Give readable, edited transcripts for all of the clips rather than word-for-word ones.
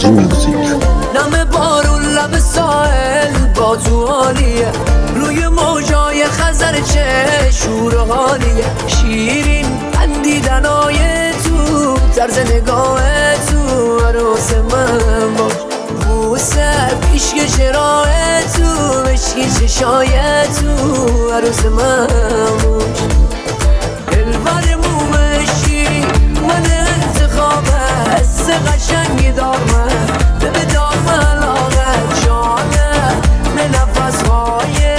Music. نم بارون لب ساحل با تو حالیه، روی موجای خزر چه شور و حالیه، شیرین خندیدنای تو، طرز نگاه تو، عروس من باش، بوسه پیشک چراه تو، مشکی چشای تو، عروس من باش، دلبر مومشی من انتخاب حس قشنگی دارم به دام علاقه جانه به نفسهای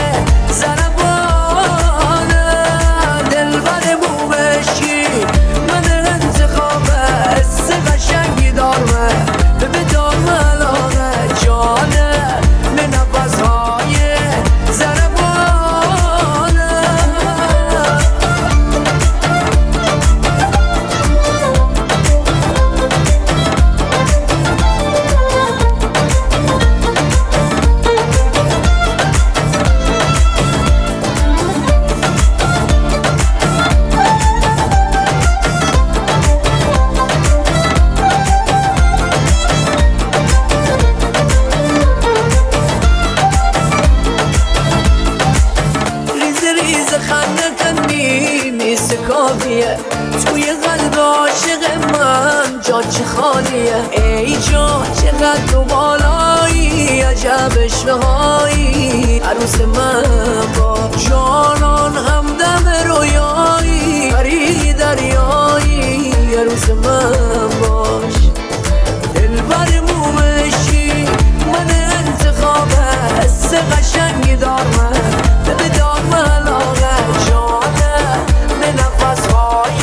ضربانه، دلبر مومشی من انتخاب حس قشنگی دارم به دام علاقه جانه به نفسهای ضربانه. خنده کنی میز کافیه، توی قلب عاشق من جا چه خالیه، ای جا چقدر تو بالایی، عجب اشتهایی، عروس من با جانان همدم رویایی، غریق دریایی، عروس من باش، دلبر مومشی من انتخاب حس قشنگی دارم به دام علاقه جانه به نفسهای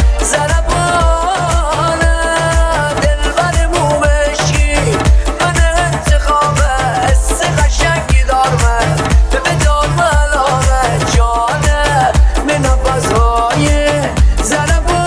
ضربانه، دلبر مومشی من انتخاب حس قشنگی دارم به دام علاقه جانه به نفسهای ضربانه.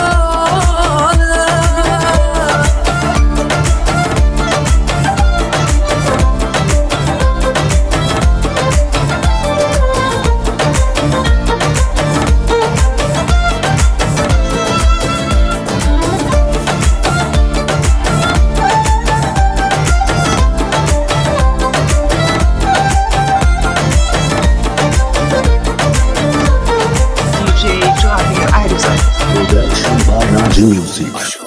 Production by Naju Music.